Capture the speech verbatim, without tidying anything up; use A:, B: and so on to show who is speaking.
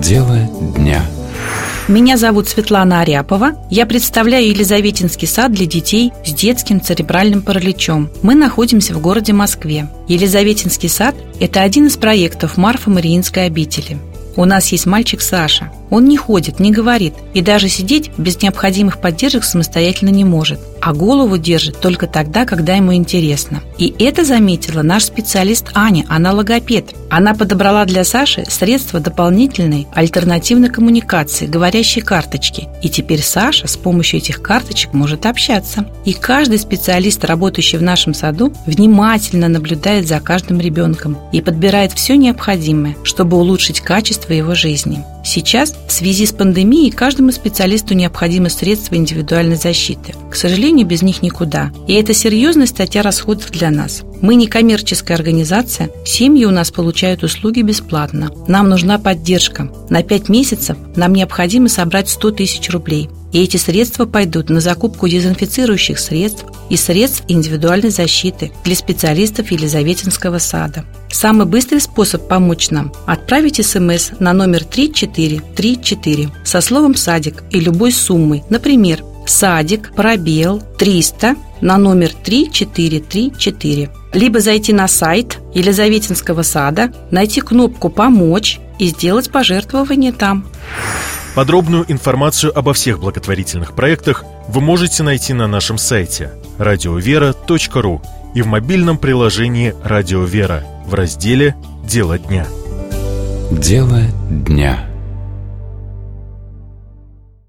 A: Дело дня.
B: Меня зовут Светлана Аряпова. Я представляю Елизаветинский сад для детей с детским церебральным параличом. Мы находимся в городе Москве. Елизаветинский сад – это один из проектов Марфо-Мариинской обители. У нас есть мальчик Саша. Он не ходит, не говорит и даже сидеть без необходимых поддержек самостоятельно не может, а голову держит только тогда, когда ему интересно. И это заметила наш специалист Аня, она логопед. Она подобрала для Саши средства дополнительной альтернативной коммуникации, говорящие карточки. И теперь Саша с помощью этих карточек может общаться. И каждый специалист, работающий в нашем саду, внимательно наблюдает за каждым ребенком и подбирает все необходимое, чтобы улучшить качество его жизни. Сейчас, в связи с пандемией, каждому специалисту необходимы средства индивидуальной защиты. К сожалению, без них никуда. И это серьезная статья расходов для нас. Мы не коммерческая организация, семьи у нас получают услуги бесплатно. Нам нужна поддержка. На пять месяцев нам необходимо собрать сто тысяч рублей. И эти средства пойдут на закупку дезинфицирующих средств и средств индивидуальной защиты для специалистов Елизаветинского сада. Самый быстрый способ помочь нам – отправить смс на номер три четыре три четыре со словом «садик» и любой суммой. Например, «садик, пробел, триста» на номер три четыре три четыре. Либо зайти на сайт Елизаветинского сада, найти кнопку «Помочь» и сделать пожертвование там.
C: Подробную информацию обо всех благотворительных проектах вы можете найти на нашем сайте радиовера точка ру и в мобильном приложении «Радио Вера» в разделе «Дело дня».
A: Дело дня.